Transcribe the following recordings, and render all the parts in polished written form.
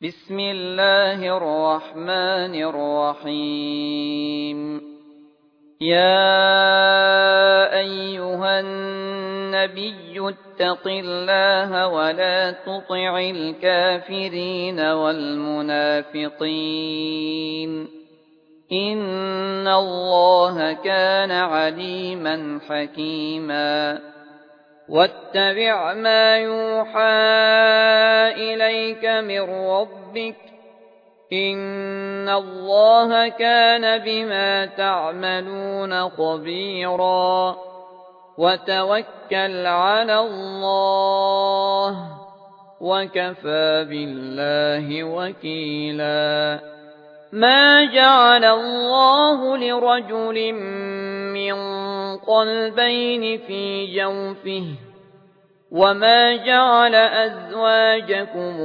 بسم الله الرحمن الرحيم يا أيها النبي اتق الله ولا تطع الكافرين والمنافقين إن الله كان عليما حكيما واتبع ما يوحى إليك من ربك إن الله كان بما تعملون خبيرا وتوكل على الله وكفى بالله وكيلا ما جعل الله لرجل من قلبين في جوفه وما جعل أزواجكم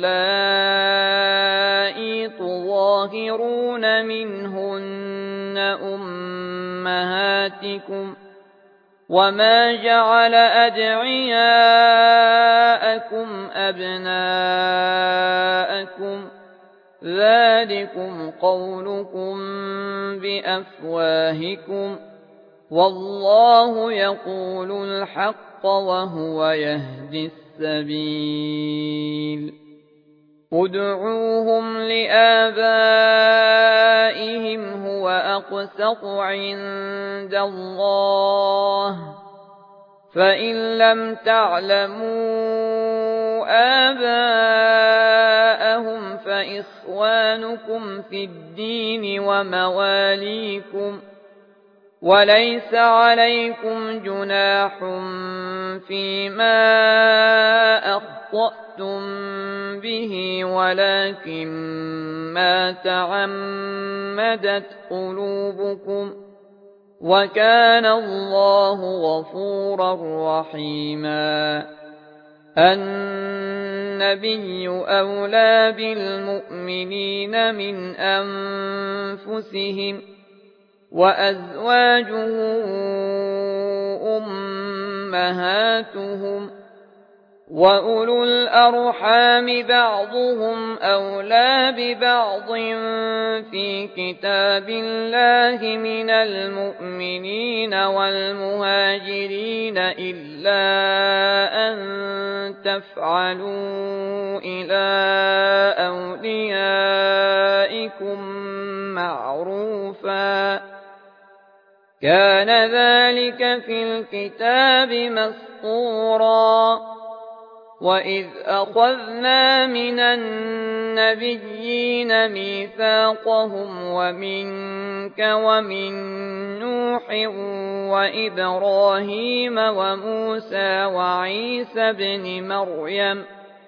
اللائي تظاهرون منهن أمهاتكم وما جعل أدعياءكم أبناءكم ذلكم قولكم بأفواهكم والله يقول الحق وهو يهدي السبيل ادعوهم لآبائهم هو أقسط عند الله فإن لم تعلموا آباءهم فإخوانكم في الدين ومواليكم وليس عليكم جناح فيما أخطأتم به ولكن ما تعمدت قلوبكم وكان الله غفورا رحيما النبي أولى بالمؤمنين من أنفسهم وأزواجه أمهاتهم وأولو الأرحام بعضهم أولى ببعض في كتاب الله من المؤمنين والمهاجرين إلا أن تفعلوا إلى أوليائكم معروفا كان ذلك في الكتاب مسطورا وإذ أخذنا من النبيين ميثاقهم ومنك ومن نوح وإبراهيم وموسى وعيسى ابن مريم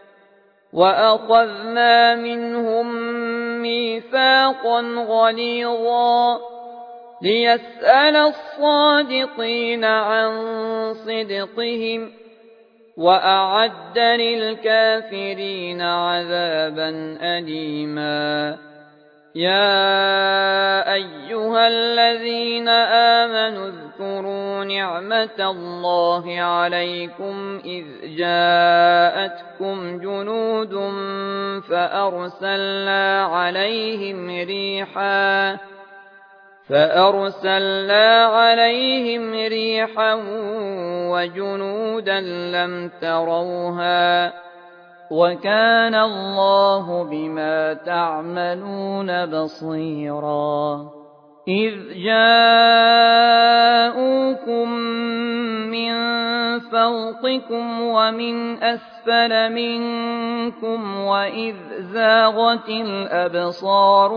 وأخذنا منهم ميثاقا غليظا ليسأل الصادقين عن صدقهم وأعد للكافرين عذابا أليما يا أيها الذين آمنوا اذكروا نعمة الله عليكم إذ جاءتكم جنود فأرسلنا عليهم ريحا وجنودا لم تروها وكان الله بما تعملون بصيرا إذ جاءوكم من فوقكم ومن أسفل منكم وإذ زاغت الأبصار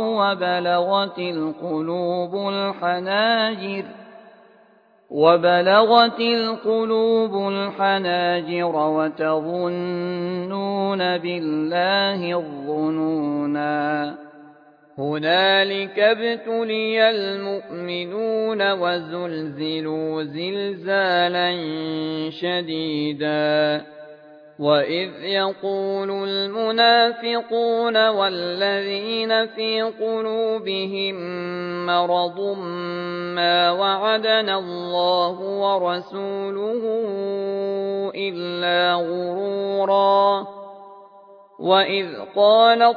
وبلغت القلوب الحناجر وتظنون بالله الظنونا هنالك ابتلي المؤمنون وزلزلوا زلزالا شديدا وإذ يقول المنافقون والذين في قلوبهم مرض ما وعدنا الله ورسوله إلا غرورا وإذ قالت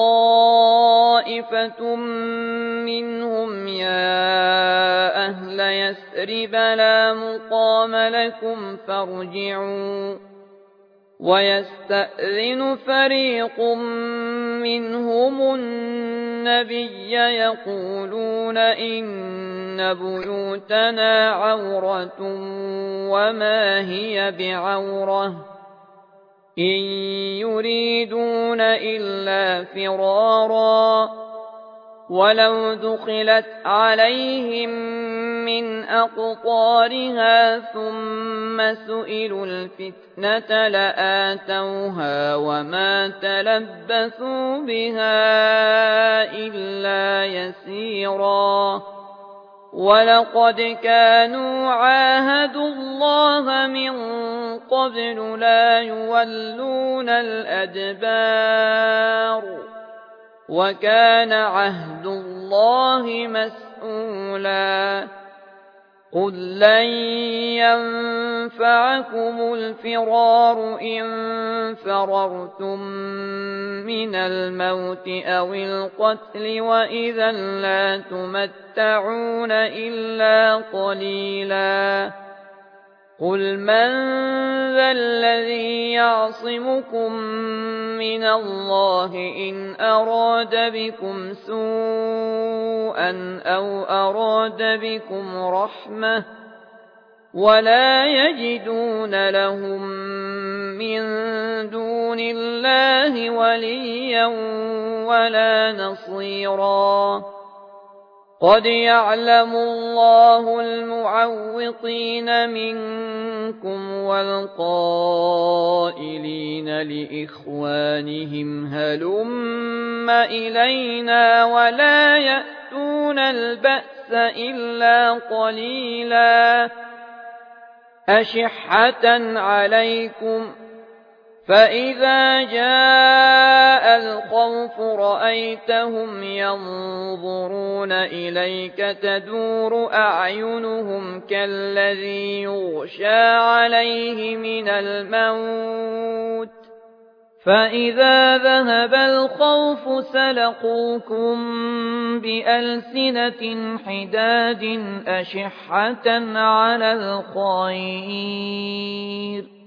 طائفة منهم يا أهل يثرب لا مقام لكم فارجعوا ويستأذن فريق منهم النبي يقولون إن بيوتنا عورة وما هي بعورة إن يريدون إلا فرارا ولو دخلت عليهم من أقطارها ثم سئلوا الفتنة لآتوها وما تلبثوا بها إلا يسيرا ولقد كانوا عاهدوا الله من قبل لا يولون الأدبار وكان عهد الله مسؤولا قل لن ينفعكم الفرار إن فررتم من الموت أو القتل وإذا لا تمتعون إلا قليلا قل من ذا الذي يعصمكم من الله إن أراد بكم سوءا أو أراد بكم رحمة ولا يجدون لهم من دون الله وليا ولا نصيرا قد يعلم الله المعوقين منكم والقائلين لإخوانهم هلم إلينا ولا يأتون البأس إلا قليلا أشحة عليكم فإذا جاء الخوف رأيتهم ينظرون إليك تدور أعينهم كالذي يغشى عليه من الموت فإذا ذهب الخوف سلقوكم بألسنة حداد أشحة على الخير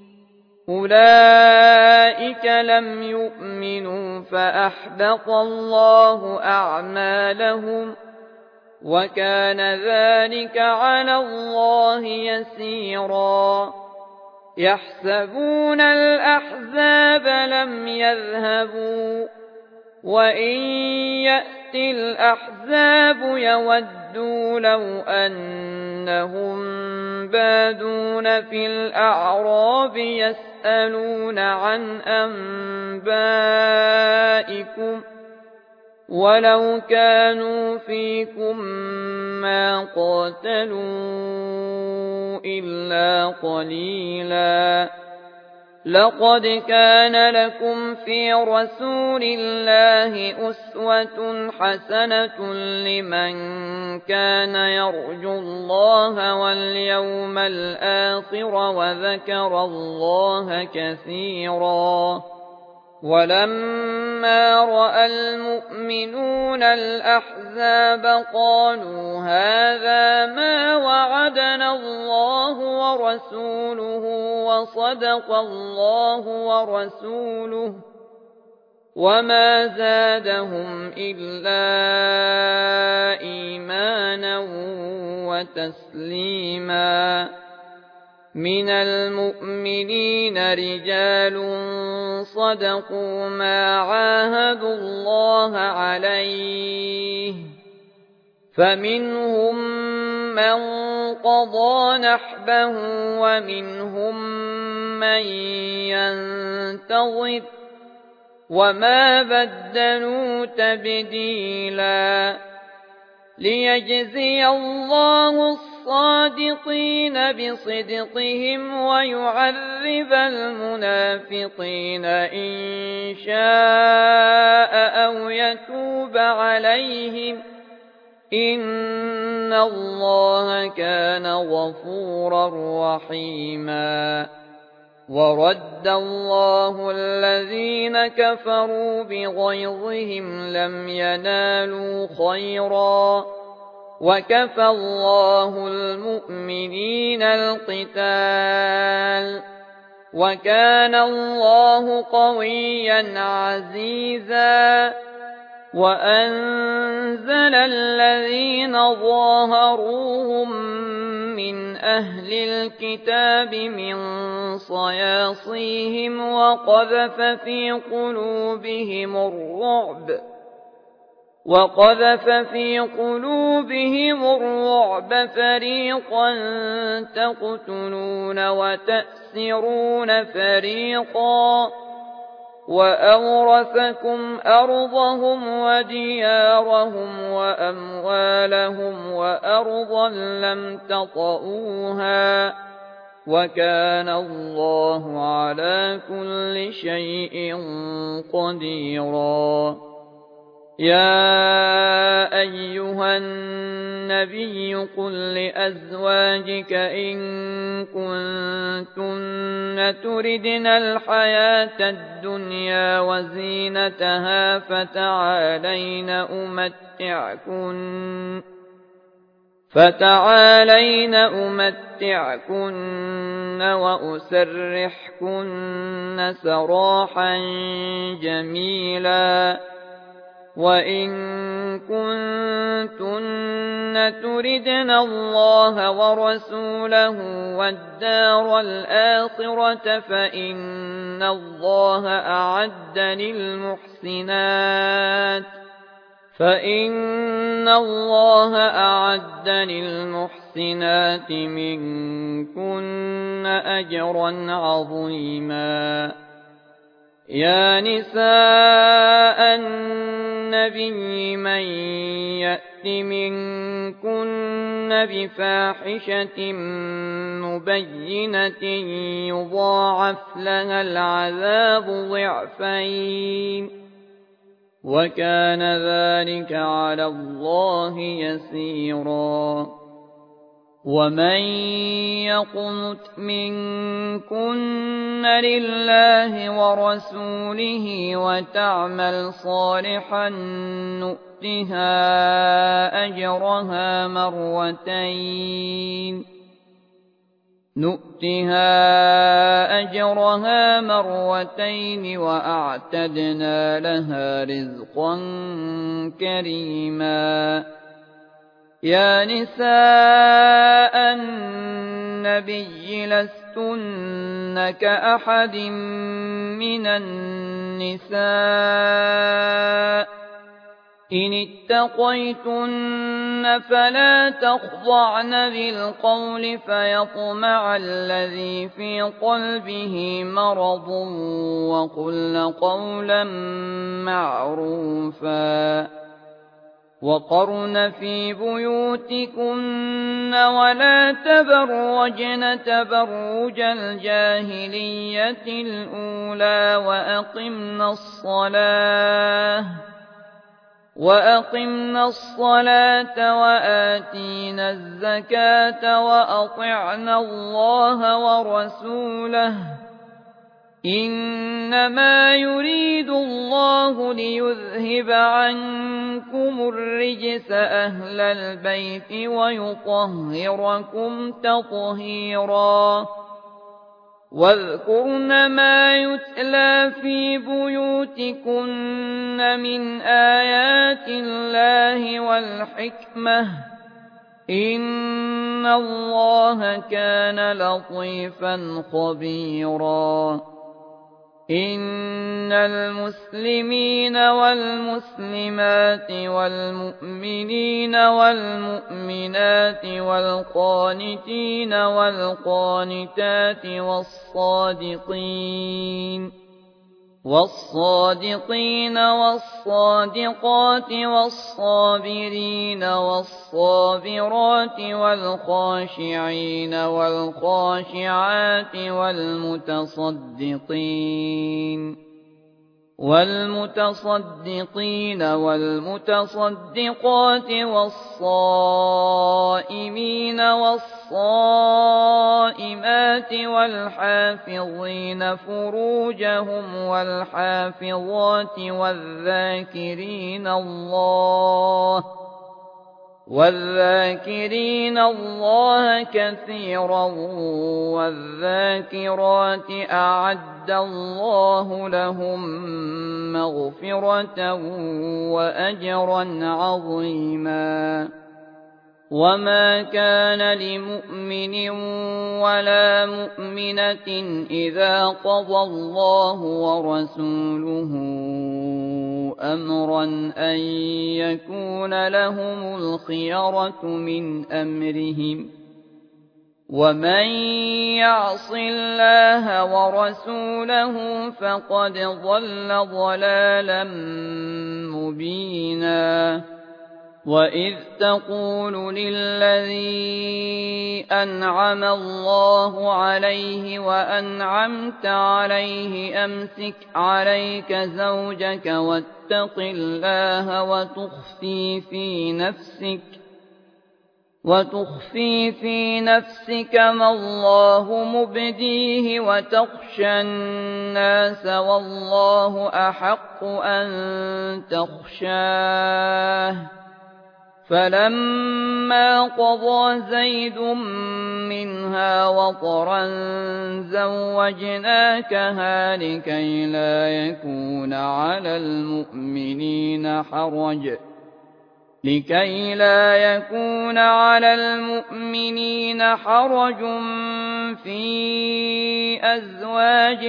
أولئك لم يؤمنوا فأحبط الله أعمالهم وكان ذلك على الله يسيرا يحسبون الأحزاب لم يذهبوا وإن يأتي الأحزاب يودوا لو أنهم بادون في الأعراب يسألون عن أنبائكم ولو كانوا فيكم ما قاتلوا إلا قليلا لقد كان لكم في رسول الله أسوة حسنة لمن كان يرجو الله واليوم الآخر وذكر الله كثيرا ولما رأى المؤمنون الأحزاب قالوا هذا ما وعدنا الله ورسوله وصدق الله ورسوله وما زادهم إلا إيمانا وتسليما من المؤمنين رجال صدقوا ما عاهدوا الله عليه فمنهم من قضى نحبه ومنهم من ينتظر وما بدلوا تبديلا ليجزي الله الصادقين بصدقهم ويعذب المنافقين إن شاء أو يتوب عليهم إن الله كان غفورا رحيما ورد الله الذين كفروا بغيظهم لم ينالوا خيرا وكفى الله المؤمنين القتال وكان الله قويا عزيزا وأنزل الذين ظاهروهم من أهل الكتاب من صياصيهم وقذف في قلوبهم الرعب فريقا تقتلون وتأسرون فريقا وأورثكم أرضهم وديارهم وأموالهم وأرضا لم تطئوها وكان الله على كل شيء قديرا يا أيها النبي قل لأزواجك إن كنتن تردن الحياة الدنيا وزينتها فتعالين أمتعكن وأسرحكن سراحا جميلا وإن كنتن تردن الله ورسوله والدار الآخرة فإن الله أعد للمحسنات منكن أجرا عظيما يا نساء النبي من يأت منكن بفاحشة مبينة يضاعف لها العذاب ضعفين وكان ذلك على الله يسيرا ومن يقنت منكن لله ورسوله وتعمل صالحا نؤتها أجرها مرتين وأعتدنا لها رزقا كريما يا نساء النبي لستن كأحد من النساء إن اتقيتن فلا تخضعن بالقول فيطمع الذي في قلبه مرض وقلن قولا معروفا وقرن في بيوتكن ولا تبرجن تبرج الجاهلية الأولى وأقمنا الصلاة وآتينا الزكاة وأطعنا الله ورسوله إنما يريد الله ليذهب عنكم الرجس أهل البيت ويطهركم تطهيرا واذكرن ما يتلى في بيوتكن من آيات الله والحكمة إن الله كان لطيفا خبيرا إن المسلمين والمسلمات والمؤمنين والمؤمنات والقانتين والقانتات والصادقين والصادقات والصابرين والصابرات والخاشعين والخاشعات والمتصدقين والمتصدقات والصائمين والصائمات والحافظين فروجهم والحافظات والذاكرين الله كثيرا والذاكرات أعد الله لهم مغفرة وأجرا عظيما وما كان لمؤمن ولا مؤمنة إذا قضى الله ورسوله أمرا أن يكون لهم الخيرة من أمرهم ومن يعص الله ورسوله فقد ضل ضلالا مبينا وإذ تقول للذي أنعم الله عليه وأنعمت عليه أمسك عليك زوجك واتق الله وتخفي في نفسك ما الله مبديه وتخشى الناس والله أحق أن تخشاه فلما قضى زيد منها وطرا زوجناكها لكي لا يكون على المؤمنين حرج في أزواج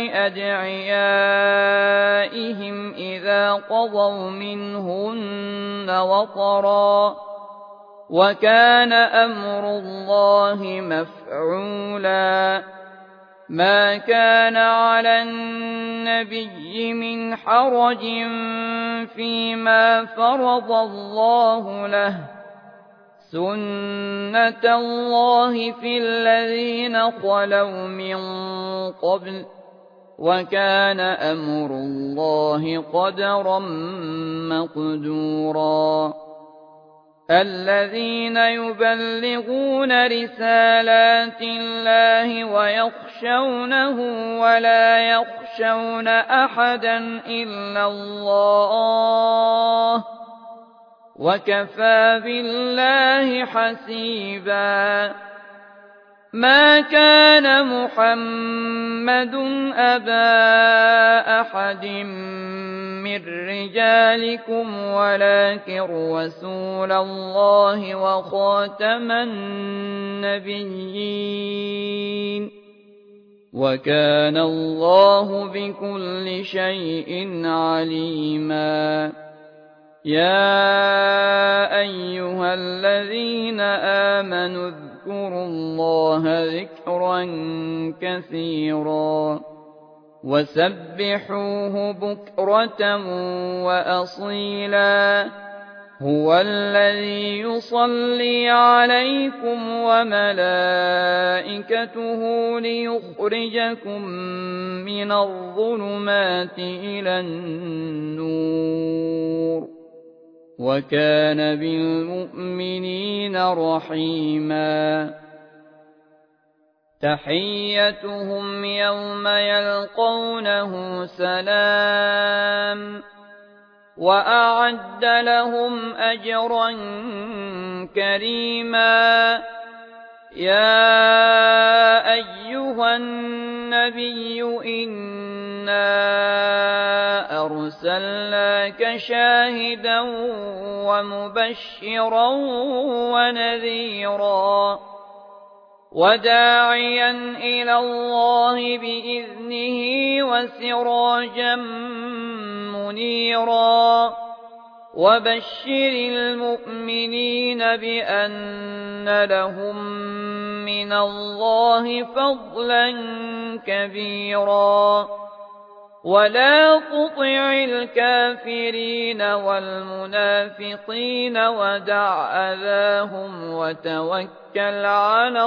أدعيائهم إذا قضوا منهن وطرا وكان أمر الله مفعولا ما كان على النبي من حرج فيما فرض الله له سنة الله في الذين خلوا من قبل وكان أمر الله قدرا مقدورا الذين يبلغون رسالات الله ويخشونه ولا يخشون أحدا إلا الله وكفى بالله حسيبا ما كان محمد أبا أحد من رجالكم ولكن رسول الله وخاتم النبيين وكان الله بكل شيء عليما يا أيها الذين آمنوا اذكروا الله ذكرا كثيرا وسبحوه بكرة وأصيلا هو الذي يصلي عليكم وملائكته ليخرجكم من الظلمات إلى النور وكان بالمؤمنين رحيما تحيتهم يوم يلقونه سلام وأعد لهم أجرا كريما يا أيها النبي إنا أرسلناك شاهدا ومبشرا ونذيرا وداعيا إلى الله بإذنه وسراجا منيرا وبشر المؤمنين بأن لهم من الله فضلا كبيرا ولا تطع الكافرين والمنافقين ودع أذاهم وتوكل على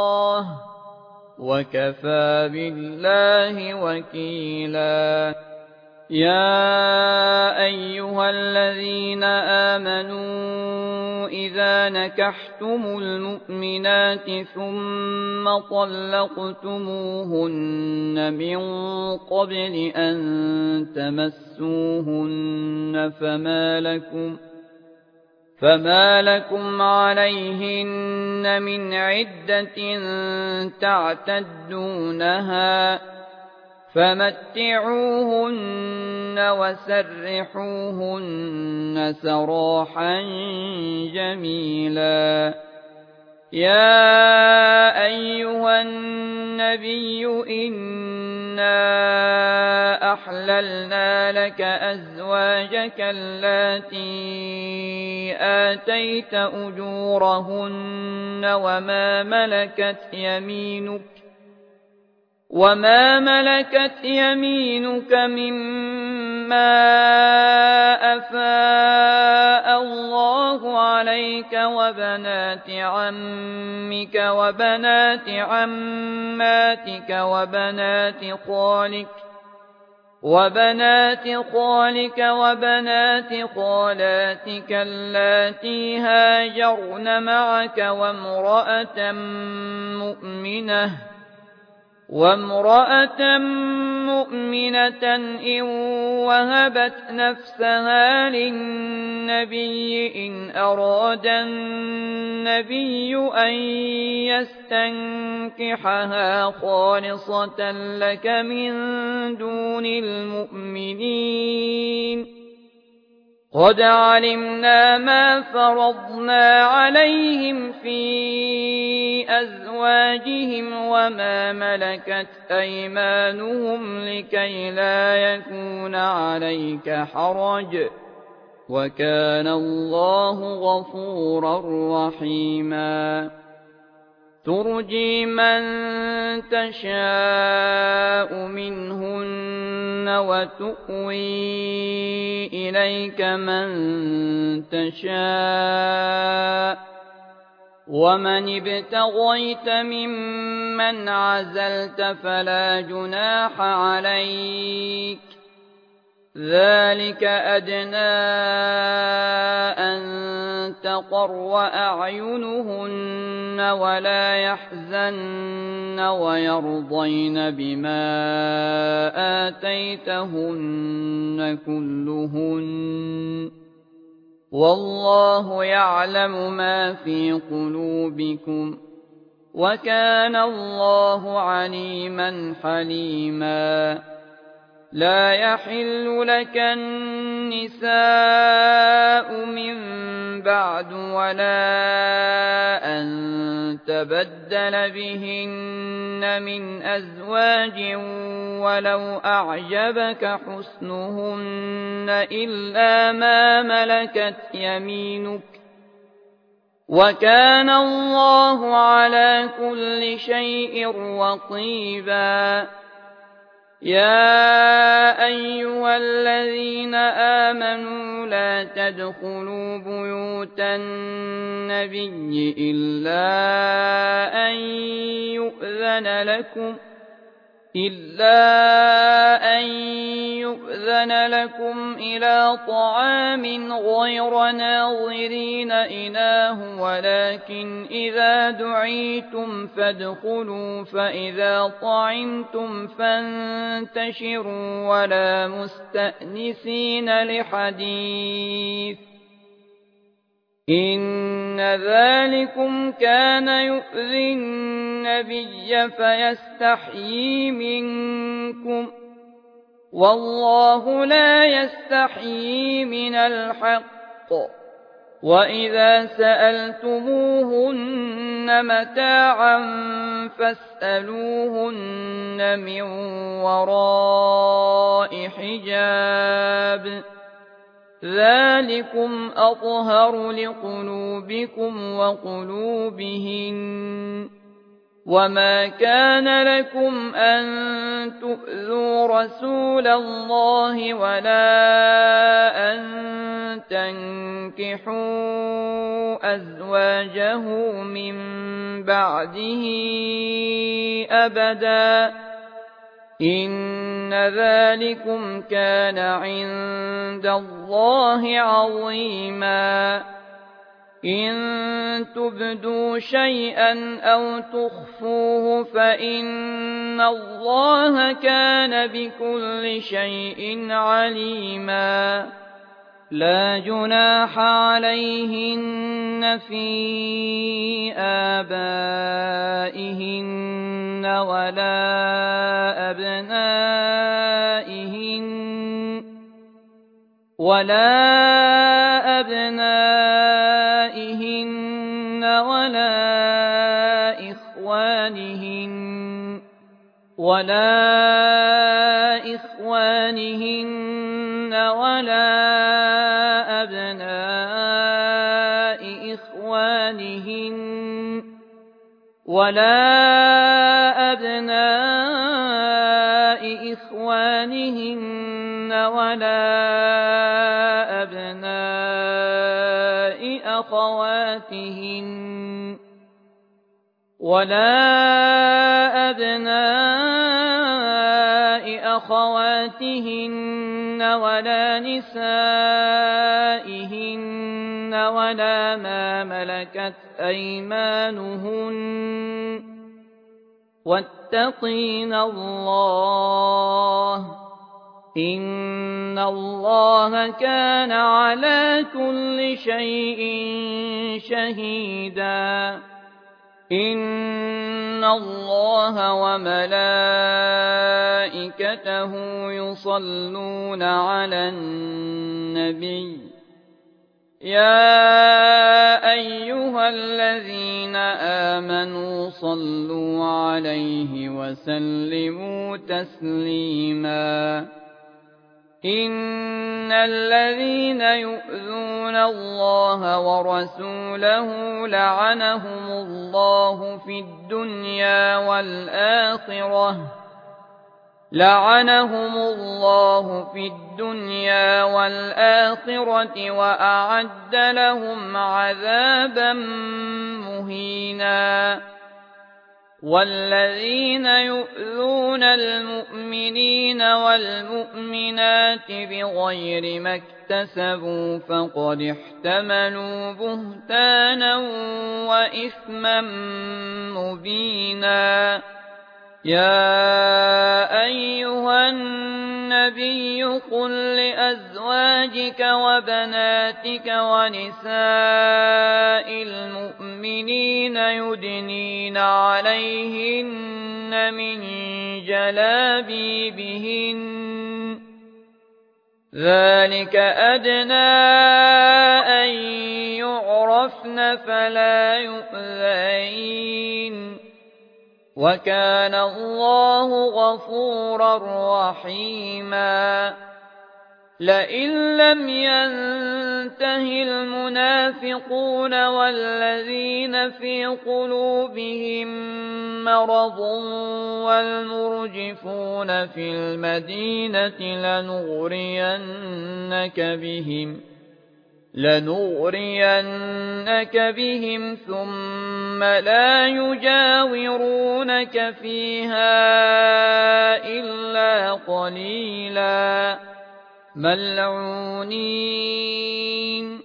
الله وكفى بالله وكيلا يا أيها الذين آمنوا إذا نكحتم المؤمنات ثم طلقتموهن من قبل أن تمسوهن فما لكم عليهن من عدة تعتدونها فمتعوهن وسرحوهن سراحا جميلا. يا أيها النبي إنا أحللنا لك أزواجك اللاتي آتيت أجورهن وما ملكت يمينك مما أفاء الله عليك وبنات عمك وبنات عماتك وبنات خالك وبنات خالاتك اللاتي هاجرن معك وامرأة مؤمنة إن وهبت نفسها للنبي إن أراد النبي أن يستنكحها خالصة لك من دون المؤمنين. قد علمنا ما فرضنا عليهم في أزواجهم وما ملكت أيمانهم لكي لا يكون عليك حرج وكان الله غفورا رحيما. ترجي من تشاء منهن وتؤوي إليك من تشاء ومن ابتغيت ممن عزلت فلا جناح عليك ذلك أدنى أن تقر أعينهن ولا يحزن ويرضين بما آتيتهن كلهن والله يعلم ما في قلوبكم وكان الله عليما حليما. لا يحل لك النساء من بعد ولا أن تبدل بهن من أزواج ولو أعجبك حسنهن إلا ما ملكت يمينك وكان الله على كل شيء رقيبا. يا أيها الذين آمنوا لا تدخلوا بيوت النبي إلا أن يؤذن لكم إلى طعام غير ناظرين إناه ولكن إذا دعيتم فادخلوا فإذا طعمتم فانتشروا ولا مستأنسين لحديث إن ذلكم كان يؤذي النبي فيستحيي منكم والله لا يستحيي من الحق. وإذا سألتموهن متاعا فاسألوهن من وراء حجاب ذلكم أطهر لقلوبكم وقلوبهن. وما كان لكم أن تؤذوا رسول الله ولا أن تنكحوا أزواجه من بعده أبدا إن ذلكم كان عند الله عظيما إن تبدوا شيئا أو تخفوه فإن الله كان بكل شيء عليما لا جناح عليهن في آبائهن ولا أبنائهن ولا إخوانهن ولا أبناء إخوانهن ولا أبناء أخواتهن ولا نسائهن ولا ما ملكت أيمانهن واتقين الله إن الله كان على كل شيء شهيدا إن الله وملائكته يصلون على النبي يا أيها الذين آمنوا صلوا عليه وسلموا تسليما إن الذين يؤذون الله ورسوله لعنهم الله في الدنيا والآخرة وأعد لهم عذابا مهينا والذين يؤذون المؤمنين والمؤمنات بغير ما اكتسبوا فقد احتملوا بهتانا وإثما مبينا يا أيها النبي قل لأزواجك وبناتك ونساء المؤمنين يدنين عليهن من جلابيبهن ذلك أدنى أن يعرفن فلا يؤذين وكان الله غفورا رحيما لئن لم ينته المنافقون والذين في قلوبهم مرض والمرجفون في المدينة لنغرينك بهم ثم لا يجاورونك فيها إلا قليلا ملعونين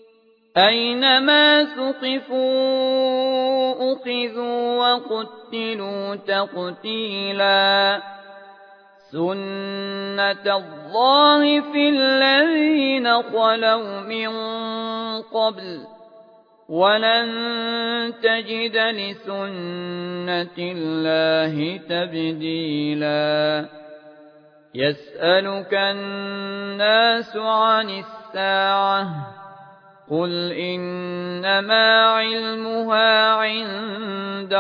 أينما ثقفوا أخذوا وقتلوا تقتيلا سنة الله في الذين خلوا من قبل ولن تجد لسنة الله تبديلا يسألك الناس عن الساعة قل إنما علمها عند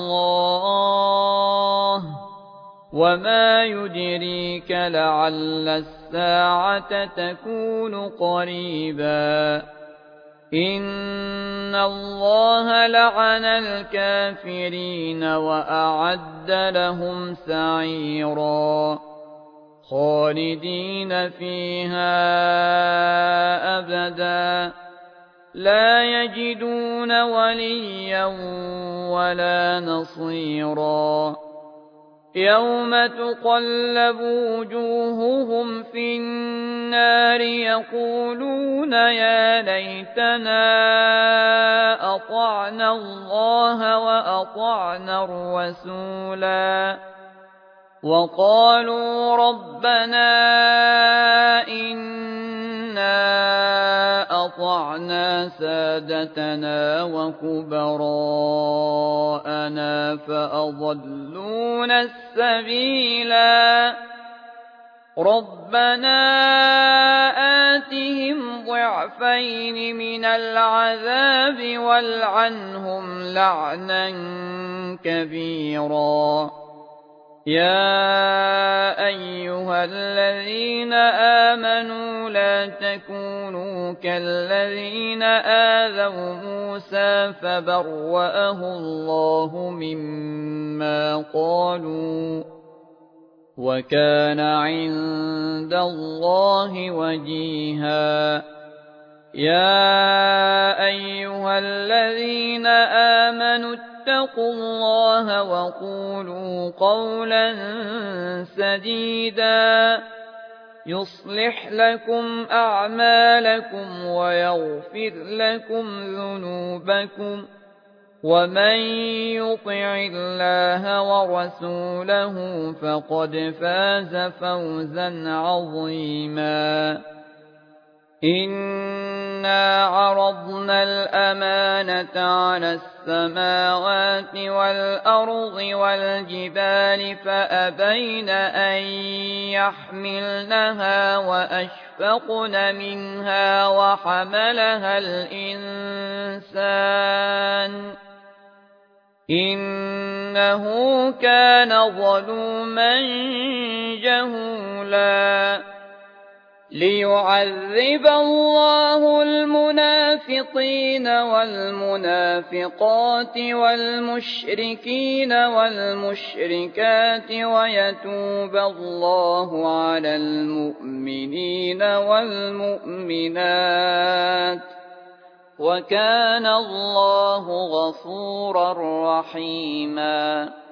الله وما يدريك لعل الساعة تكون قريبا إن الله لعن الكافرين وأعد لهم سعيرا خالدين فيها أبدا لا يجدون وليا ولا نصيرا يوم تقلب وجوههم في النار يقولون يا ليتنا أطعنا الله وأطعنا الرسولا وقالوا ربنا إنا أطعنا سادتنا وكبراءنا فأضلونا السبيلا ربنا آتهم ضعفين من العذاب والعنهم لعنا كبيرا يا أيها الذين آمنوا لا تكونوا كالذين آذوا موسى فبرأه الله مما قالوا وكان عند الله وجيها يا أيها الذين آمنوا اتقوا الله وقولوا قولا سديدا يصلح لكم أعمالكم ويغفر لكم ذنوبكم ومن يطع الله ورسوله فقد فاز فوزا عظيما إنا عرضنا الأمانة على السماوات والأرض والجبال فأبين أن يحملنها وأشفقن منها وحملها الإنسان إنه كان ظلوما جهولا ليعذب الله المنافقين والمنافقات والمشركين والمشركات ويتوب الله على المؤمنين والمؤمنات وكان الله غفورا رحيما